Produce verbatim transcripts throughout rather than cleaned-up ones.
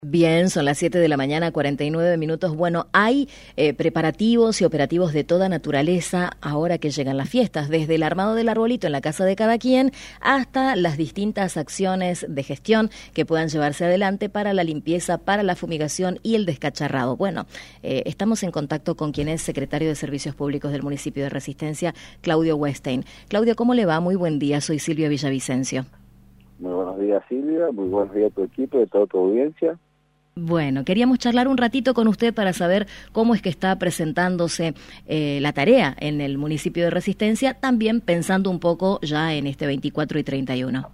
Bien, son las siete de la mañana, cuarenta y nueve minutos. Bueno, hay eh, preparativos y operativos de toda naturaleza ahora que llegan las fiestas, desde el armado del arbolito en la casa de cada quien hasta las distintas acciones de gestión que puedan llevarse adelante para la limpieza, para la fumigación y el descacharrado. Bueno, eh, estamos en contacto con quien es secretario de Servicios Públicos del municipio de Resistencia, Claudio Westein. Claudio, ¿cómo le va? Muy buen día, soy Silvia Villavicencio. Muy buenos días, Silvia, muy buenos días a tu equipo y a toda tu audiencia. Bueno, queríamos charlar un ratito con usted para saber cómo es que está presentándose eh, la tarea en el municipio de Resistencia, también pensando un poco ya en este veinticuatro y treinta y uno.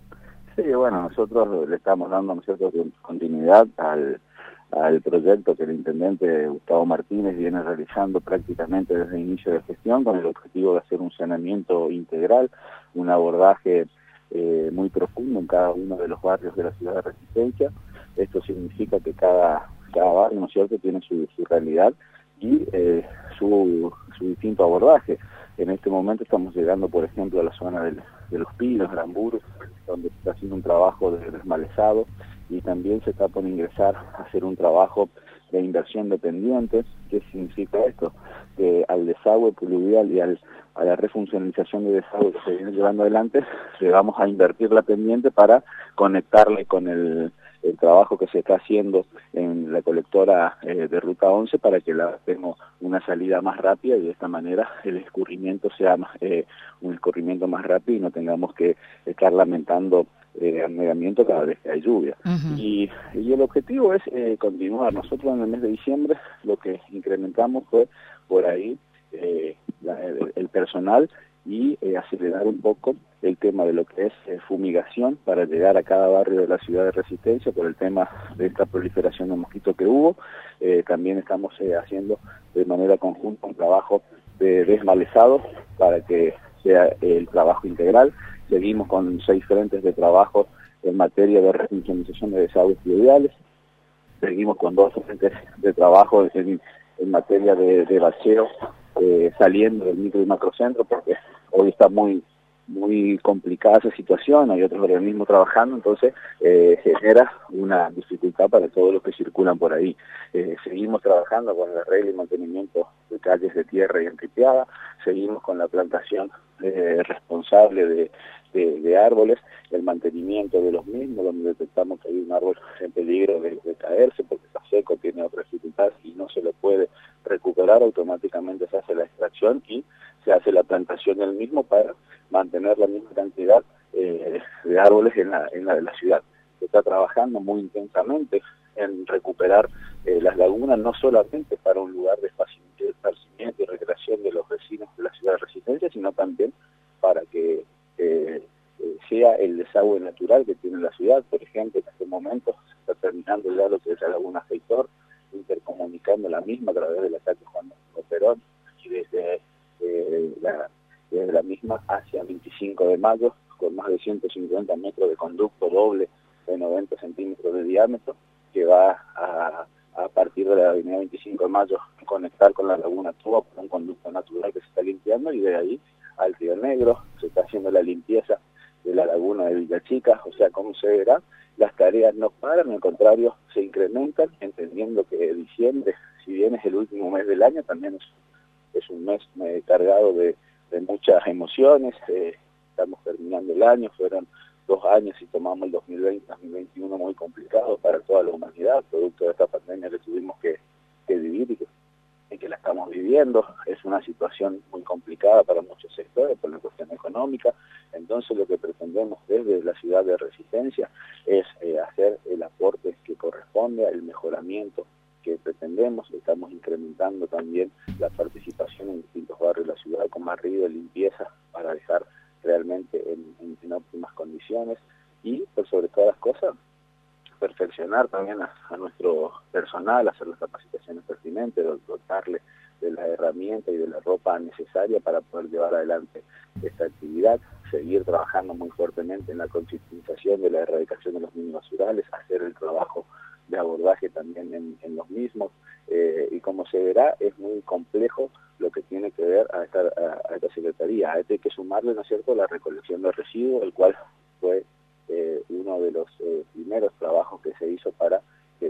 Sí, bueno, nosotros le estamos dando, ¿no es cierto?, continuidad al, al proyecto que el intendente Gustavo Martínez viene realizando prácticamente desde el inicio de gestión, con el objetivo de hacer un saneamiento integral, un abordaje eh, muy profundo en cada uno de los barrios de la ciudad de Resistencia. Esto significa que cada, cada barrio, ¿no es cierto?, tiene su, su realidad y eh, su, su distinto abordaje. En este momento estamos llegando, por ejemplo, a la zona del, de Los Pinos, Aramburú, donde se está haciendo un trabajo de desmalezado y también se está por ingresar a hacer un trabajo de inversión de pendientes. ¿Qué significa esto? Que al desagüe pluvial y al, a la refuncionalización de desagüe que se viene llevando adelante, le vamos a invertir la pendiente para conectarle con el el trabajo que se está haciendo en la colectora eh, de Ruta once para que la tengamos una salida más rápida y de esta manera el escurrimiento sea más, eh, un escurrimiento más rápido y no tengamos que estar lamentando eh, anegamiento cada vez que hay lluvia. Uh-huh. y, y el objetivo es eh, continuar. Nosotros en el mes de diciembre lo que incrementamos fue por ahí eh, la, el, el personal y eh, acelerar un poco el tema de lo que es eh, fumigación para llegar a cada barrio de la ciudad de Resistencia por el tema de esta proliferación de mosquitos que hubo. Eh, también estamos eh, haciendo de manera conjunta un trabajo de desmalezado para que sea el trabajo integral. Seguimos con seis frentes de trabajo en materia de refuncionalización de desagües pluviales. Seguimos con dos frentes de trabajo en, en materia de, de bacheo eh, saliendo del micro y macrocentro, porque hoy está muy muy complicada esa situación, hay otros organismos trabajando, entonces eh, genera una dificultad para todos los que circulan por ahí. Eh, seguimos trabajando con el arreglo y mantenimiento de calles de tierra y enriqueada, seguimos con la plantación eh, responsable de, de, de árboles, el mantenimiento de los mismos, donde detectamos que hay un árbol en peligro de, de caerse porque está seco, tiene otra dificultad y no se lo puede recuperar, automáticamente se hace la extracción y se hace la plantación del mismo para mantener la misma cantidad eh, de árboles en la, en la de la ciudad. Se está trabajando muy intensamente en recuperar eh, las lagunas, no solamente para un lugar de esparcimiento y recreación de los vecinos de la ciudad de Resistencia, sino también para que eh, eh, sea el desagüe natural que tiene la ciudad. Por ejemplo, en este momento se está terminando ya lo que es la laguna Heitor, intercomunicando la misma a través de la calle Juan Domingo Perón y desde eh, la desde la misma hacia veinticinco de mayo, con más de ciento cincuenta metros de conducto doble de noventa centímetros de diámetro, que va a, a partir de la avenida veinticinco de mayo conectar con la laguna Tuba por un conducto natural que se está limpiando, y de ahí al Río Negro se está haciendo la limpieza de la laguna de Villa Chica. O sea, como se verá, las tareas no paran, al contrario, se incrementan, entendiendo que diciembre, si bien es el último mes del año, también es, es un mes eh, cargado de de muchas emociones. Eh, estamos terminando el año, fueron dos años y tomamos el dos mil veinte dos mil veintiuno muy complicado para toda la humanidad, producto de esta pandemia que tuvimos que, que vivir y que, y que la estamos viviendo. Es una situación muy complicada para muchos sectores por la cuestión económica. Entonces lo que pretendemos desde la ciudad de Resistencia es eh, hacer el aporte que corresponde al mejoramiento que pretendemos. Estamos incrementando también la participación en distintos barrios de la ciudad con más río de limpieza para dejar realmente en, en, en óptimas condiciones y, por sobre todas las cosas, perfeccionar también a, a nuestro personal, hacer las capacitaciones pertinentes, dotarle de la herramienta y de la ropa necesaria para poder llevar adelante esta actividad, seguir trabajando muy fuertemente en la concientización de la erradicación de los mínimos basurales, hacer el trabajo de abordaje también en, en los mismos, eh, y como se verá, es muy complejo lo que tiene que ver a esta, a, a esta secretaría. A este hay que sumarle, ¿no es cierto?, la recolección de residuos, el cual fue eh, uno de los eh, primeros trabajos que se hizo para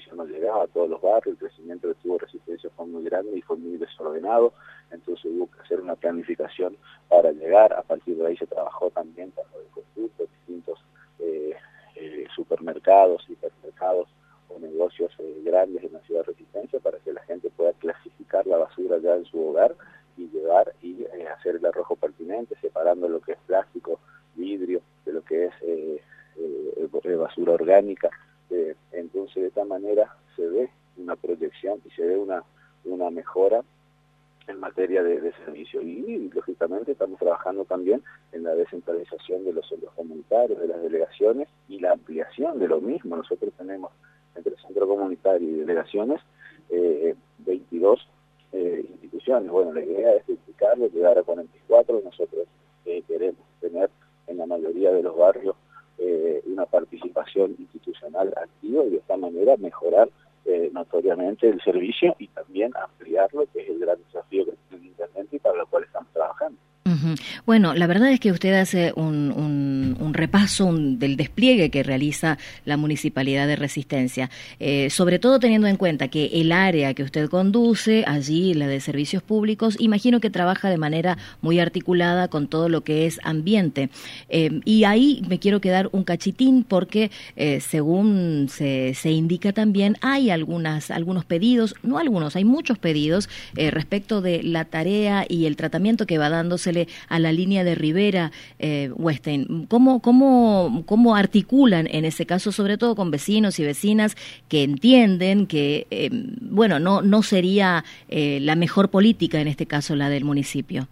servicio no llegaba a todos los barrios, el crecimiento del tubo de resistencia fue muy grande y fue muy desordenado, entonces hubo que hacer una planificación para llegar. A partir de ahí se trabajó también con los conductos, distintos eh, eh, supermercados, hipermercados o negocios eh, grandes en la ciudad de Resistencia para que la gente pueda clasificar la basura ya en su hogar y llevar y eh, hacer el arrojo pertinente, separando lo que es plástico, vidrio, de lo que es eh, eh, basura orgánica. Eh, entonces de esta manera se ve una proyección y se ve una, una mejora en materia de, de servicio. Y, y lógicamente estamos trabajando también en la descentralización de los centros comunitarios, de las delegaciones y la ampliación de lo mismo. Nosotros tenemos entre el centro comunitario y delegaciones eh, veintidós eh, instituciones. Bueno, la idea es duplicarlo, llegar a cuarenta y cuatro. Nosotros eh, queremos tener en la mayoría de los barrios eh, una participación institucional activa y de esta manera mejorar eh, notoriamente el servicio y también ampliarlo, que es el gran desafío que tiene el intendente y para lo cual estamos trabajando. Uh-huh. Bueno, la verdad es que usted hace un, un, un repaso un, del despliegue que realiza la Municipalidad de Resistencia, eh, sobre todo teniendo en cuenta que el área que usted conduce, allí la de servicios públicos, imagino que trabaja de manera muy articulada con todo lo que es ambiente. Eh, y ahí me quiero quedar un cachitín porque, eh, según se, se indica también, hay algunas algunos pedidos, no algunos, hay muchos pedidos eh, respecto de la tarea y el tratamiento que va dándose a la línea de Rivera, eh, Wettstein. ¿Cómo, cómo, ¿Cómo articulan en ese caso, sobre todo con vecinos y vecinas que entienden que, eh, bueno, no, no sería eh, la mejor política en este caso la del municipio?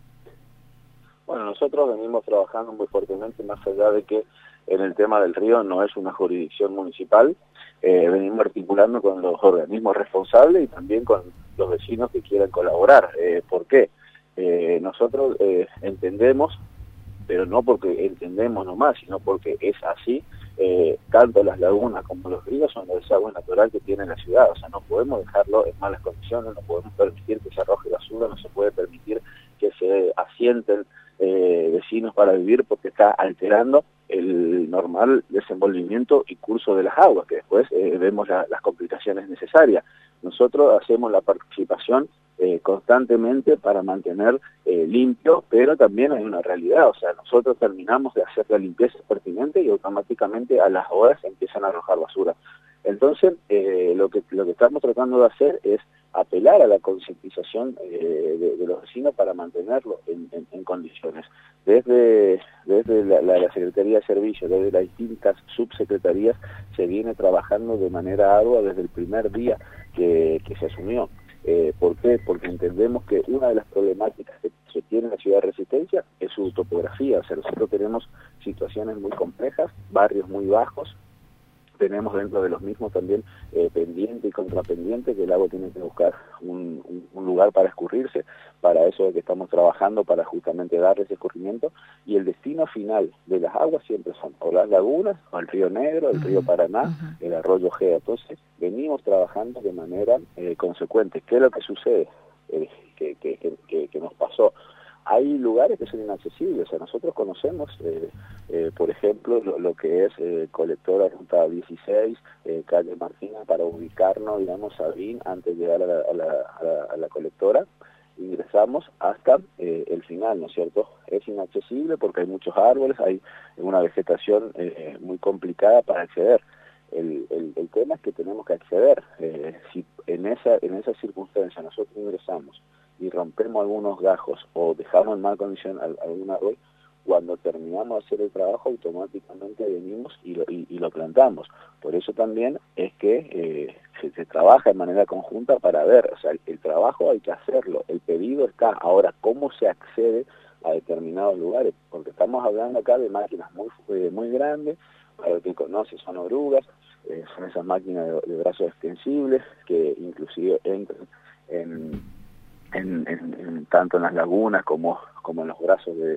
Bueno, nosotros venimos trabajando muy fuertemente, más allá de que en el tema del río no es una jurisdicción municipal, eh, venimos articulando con los organismos responsables y también con los vecinos que quieran colaborar. Eh, ¿Por qué? Eh, nosotros eh, entendemos, pero no porque entendemos nomás, sino porque es así, eh, tanto las lagunas como los ríos son el desagüe natural que tiene la ciudad. O sea, no podemos dejarlo en malas condiciones, no podemos permitir que se arroje basura, no se puede permitir que se asienten eh, vecinos para vivir porque está alterando el normal desenvolvimiento y curso de las aguas, que después eh, vemos la, las complicaciones necesarias. Nosotros hacemos la participación Eh, constantemente para mantener eh, limpio, pero también hay una realidad, o sea, nosotros terminamos de hacer la limpieza pertinente y automáticamente a las horas empiezan a arrojar basura. Entonces, eh, lo que lo que estamos tratando de hacer es apelar a la concientización eh, de, de los vecinos para mantenerlo en, en, en condiciones. Desde, desde la, la, la Secretaría de Servicios, desde las distintas subsecretarías, se viene trabajando de manera ardua desde el primer día que, que se asumió. Eh, ¿Por qué? Porque entendemos que una de las problemáticas que se tiene en la ciudad de Resistencia es su topografía. O sea, nosotros tenemos situaciones muy complejas, barrios muy bajos, tenemos dentro de los mismos también eh, pendiente y contrapendiente, que el agua tiene que buscar un, un, un lugar para escurrirse. Para eso es que estamos trabajando, para justamente dar ese escurrimiento, y el destino final de las aguas siempre son o las lagunas, o el río Negro, el río Paraná, uh-huh. el arroyo Gea. Entonces venimos trabajando de manera eh, consecuente. ¿Qué es lo que sucede? Eh, que, que, que, que nos pasó. Hay lugares que son inaccesibles, o sea, nosotros conocemos, eh, eh, por ejemplo, lo, lo que es eh, colectora Ruta dieciséis, eh, calle Martina, para ubicarnos, digamos, a Sabín, antes de llegar a la, a la, a la, a la colectora, ingresamos hasta eh, el final, ¿no es cierto? Es inaccesible porque hay muchos árboles, hay una vegetación eh, muy complicada para acceder. El, el, el tema es que tenemos que acceder. Eh, si en esa, en esa circunstancia nosotros ingresamos y rompemos algunos gajos o dejamos en mal condición algún árbol, cuando terminamos de hacer el trabajo automáticamente venimos y lo, y, y lo plantamos. Por eso también es que eh, se, se trabaja de manera conjunta para ver, o sea, el, el trabajo hay que hacerlo, el pedido está. Ahora, ¿cómo se accede a determinados lugares? Porque estamos hablando acá de máquinas muy, eh, muy grandes, para el que conoce son orugas, eh, son esas máquinas de, de brazos extensibles que inclusive entran en En, en, en, tanto en las lagunas como, como en los brazos de,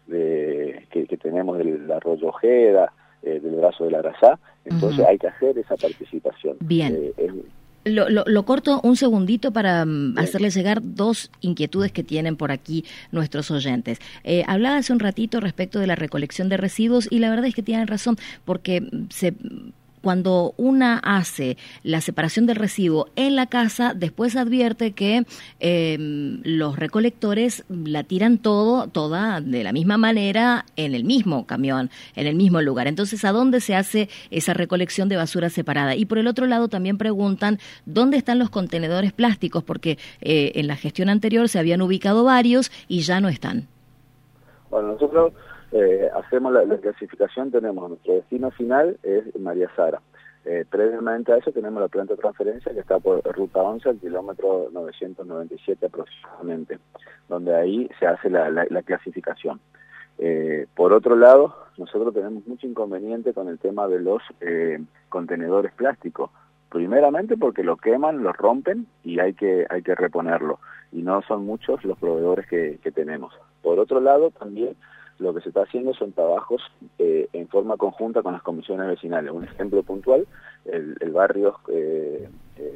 de que, que tenemos del arroyo Ojeda, eh, del brazo de la Arasá. Entonces uh-huh. hay que hacer esa participación. Bien. Eh, es, Lo, lo, lo corto un segundito para um, hacerles llegar dos inquietudes que tienen por aquí nuestros oyentes. Eh, hablaba hace un ratito respecto de la recolección de residuos y la verdad es que tienen razón, porque se... cuando una hace la separación del residuo en la casa, después advierte que eh, los recolectores la tiran todo, toda de la misma manera en el mismo camión, en el mismo lugar. Entonces, ¿a dónde se hace esa recolección de basura separada? Y por el otro lado también preguntan dónde están los contenedores plásticos, porque eh, en la gestión anterior se habían ubicado varios y ya no están. Bueno, nosotros eh, hacemos la, la clasificación, tenemos nuestro destino final es María Sara. Eh, previamente a eso tenemos la planta de transferencia que está por ruta once, al kilómetro novecientos noventa y siete aproximadamente, donde ahí se hace la, la, la clasificación. Eh, por otro lado, nosotros tenemos mucho inconveniente con el tema de los eh, contenedores plásticos. Primeramente porque lo queman, lo rompen y hay que hay que reponerlo. Y no son muchos los proveedores que, que tenemos. Por otro lado, también lo que se está haciendo son trabajos eh, en forma conjunta con las comisiones vecinales. Un ejemplo puntual, el, el barrio eh,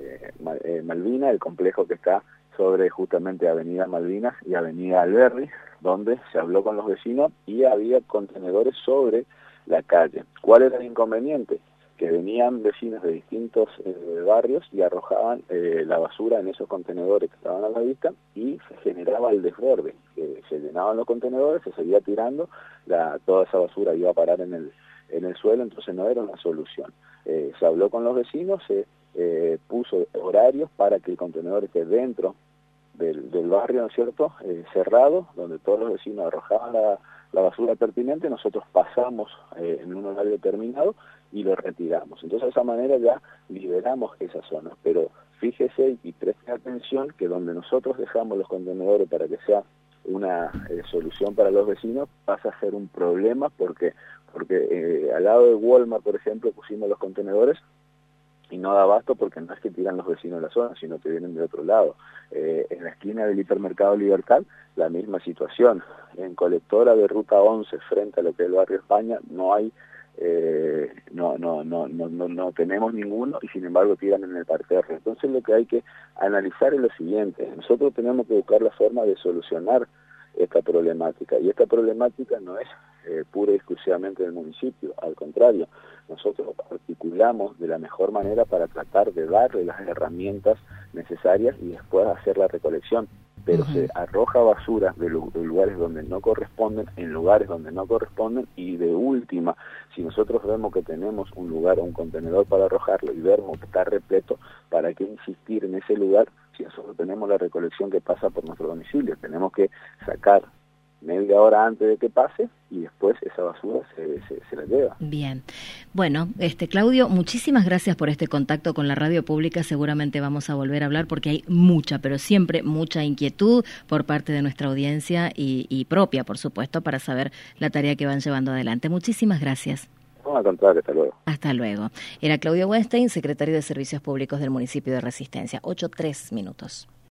eh, Malvina, el complejo que está sobre justamente Avenida Malvinas y Avenida Alberdi, donde se habló con los vecinos y había contenedores sobre la calle. ¿Cuál era el inconveniente? Que venían vecinos de distintos eh, barrios y arrojaban eh, la basura en esos contenedores que estaban a la vista y se generaba el desborde. Eh, se llenaban los contenedores, se seguía tirando, la, toda esa basura iba a parar en el, en el suelo, entonces no era una solución. Eh, se habló con los vecinos, se eh, puso horarios para que el contenedor esté dentro del, del barrio, ¿no es cierto?, eh, cerrado, donde todos los vecinos arrojaban la, la basura pertinente, nosotros pasamos eh, en un horario determinado y lo retiramos. Entonces de esa manera ya liberamos esa zona, pero fíjese y preste atención que donde nosotros dejamos los contenedores para que sea una eh, solución para los vecinos, pasa a ser un problema porque, porque eh, al lado de Walmart, por ejemplo, pusimos los contenedores y no da abasto porque no es que tiran los vecinos de la zona, sino que vienen de otro lado. Eh, en la esquina del hipermercado Libertad, la misma situación. En colectora de ruta once, frente a lo que es el barrio España, no hay Eh, no, no, no, no, no, no tenemos ninguno y sin embargo tiran en el parterre. Entonces lo que hay que analizar es lo siguiente: nosotros tenemos que buscar la forma de solucionar esta problemática, y esta problemática no es eh, pura y exclusivamente del municipio, al contrario, nosotros articulamos de la mejor manera para tratar de darle las herramientas necesarias y después hacer la recolección. Pero uh-huh. se arroja basura de, lu de lugares donde no corresponden, en lugares donde no corresponden, y de última, si nosotros vemos que tenemos un lugar o un contenedor para arrojarlo y vemos que está repleto, ¿para qué insistir en ese lugar si nosotros tenemos la recolección que pasa por nuestro domicilio? Tenemos que sacar media hora antes de que pase y después esa basura se, se, se la lleva. Bien. Bueno, este Claudio, muchísimas gracias por este contacto con la radio pública. Seguramente vamos a volver a hablar porque hay mucha, pero siempre mucha inquietud por parte de nuestra audiencia y, y propia, por supuesto, para saber la tarea que van llevando adelante. Muchísimas gracias. No, al contrario, hasta luego. Hasta luego. Era Claudio Weinstein, secretario de Servicios Públicos del municipio de Resistencia. ocho tres minutos.